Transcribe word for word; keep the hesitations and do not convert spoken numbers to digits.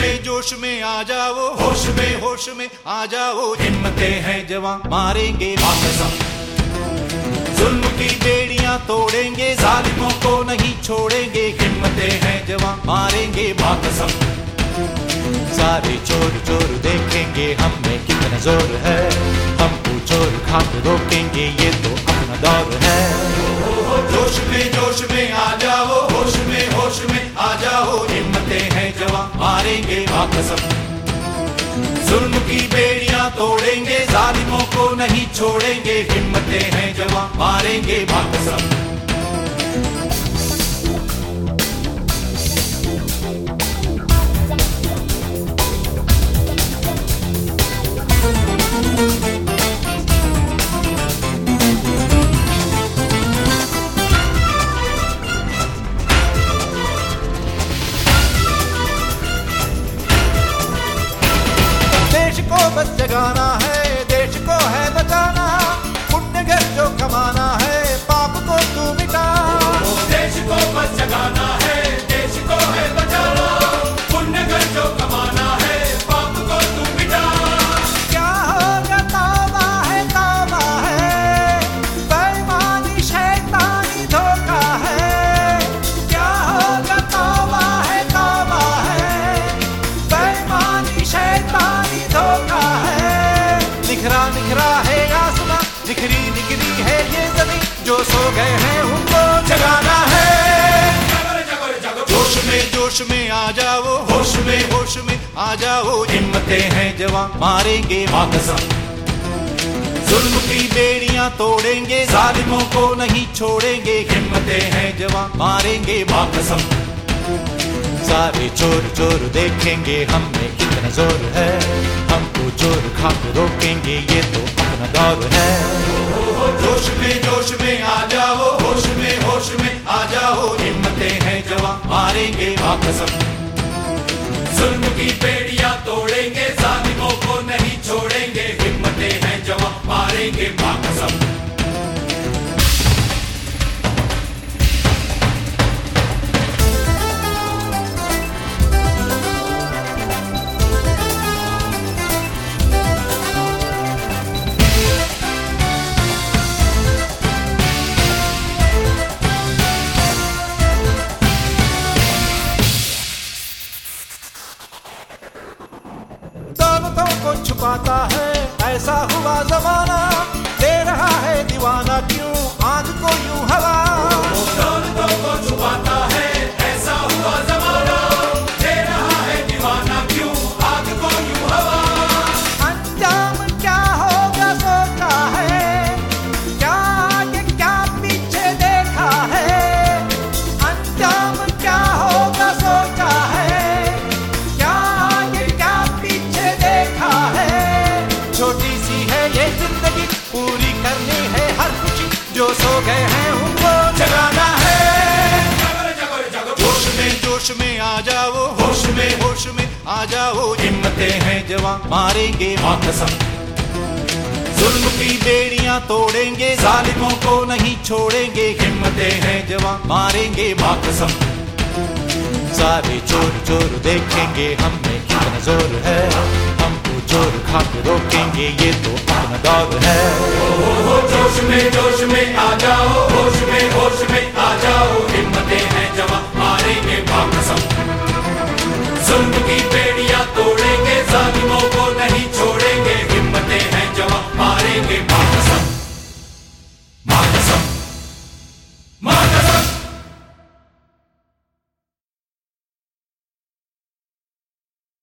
में जोश में आ जाओ, होश में होश में आ जाओ, हिम्मतें हैं जवां मारेंगे बाकसम। जुल्म की बेड़ियां तोड़ेंगे, जालिमों को नहीं छोड़ेंगे, हिम्मतें हैं जवां मारेंगे बाकसम। सारे चोर चोर देखेंगे हम में कितना जोर है, हमको चोर खाकर रोकेंगे ये तो अपना दौर है। जोश में जोश में आ जाओ, होश में होश में आ जाओ, हिम्मतें हैं जवां मारेंगे बाकसम। जुल्म की बेड़ियां तोड़ेंगे, जालिमों को नहीं छोड़ेंगे, हिम्मतें हैं जवां मारेंगे बाकसम। देश को बस जगाना है, देश को है बचाना, पुण्य घर जो कमाना है, पाप को तू मिटा। देश को बस जगाना है, देश को है बचाना, पुण्य घर जो कमाना है, पाप को तू मिटा। क्या होगा तौबा है तौबा है, बेईमानी शैतानी धोखा है। क्या होगा तौबा है तौबा है, बेईमानी शैतानी धोखा है। निखरा निखरा है आसमां, निखरी निखरी है ये जमीन, जो सो गए हैं उनको जगाना है। जागो जागो जागो, जोश में जोश में आ जाओ, होश में होश में आ जाओ, हिम्मतें हैं जवां मारेंगे बाकसम। जुल्म की बेड़ियां तोड़ेंगे, जालिमों को नहीं छोड़ेंगे, हिम्मतें हैं जवां मारेंगे बाकसम। सारे चोर चोर देखेंगे हम में कितना जोर है, हमको चोर खाकर रोकेंगे ये तो अपना दौर है। जोश में जोश में आ जाओ, होश में होश में आ जाओ, हिम्मतें हैं जवां मारेंगे बाकसम। जुल्म की बेड़ियां तोड़ेंगे, जालिमों को नहीं छोड़ेंगे, हिम्मतें हैं जवां मारेंगे बाकसम। दौलतों को छुपाता है ऐसा हुआ जमाना, दे रहा है दीवाना क्यों आग को यूं हवा। दौलतों को छुपाता है ऐसा हुआ जमाना, दे रहा है दीवाना क्यों आग को यूं हवा। अंजाम क्या होगा सोचा है, क्या आगे क्या पीछे देखा है। अंजाम क्या होगा सोचा है, क्या आगे क्या पीछे देखा है। छोटी सी है ये जिंदगी, पूरी करनी है हर खुशी, जो सो गए हैं उनको जगाना है। जागो जागो जागो, जोश में जोश में आ जाओ, होश में होश में आ जाओ, हिम्मतें हैं जवां मारेंगे बाकसम। जुल्म की बेड़ियां तोड़ेंगे, जालिमों को नहीं छोड़ेंगे, हिम्मतें हैं जवां मारेंगे बाकसम। सारे चोर चोर देखेंगे हम में कितना जोर है, हमको चोर खाकर रोकेंगे ये तो अपना दौर है। जोश में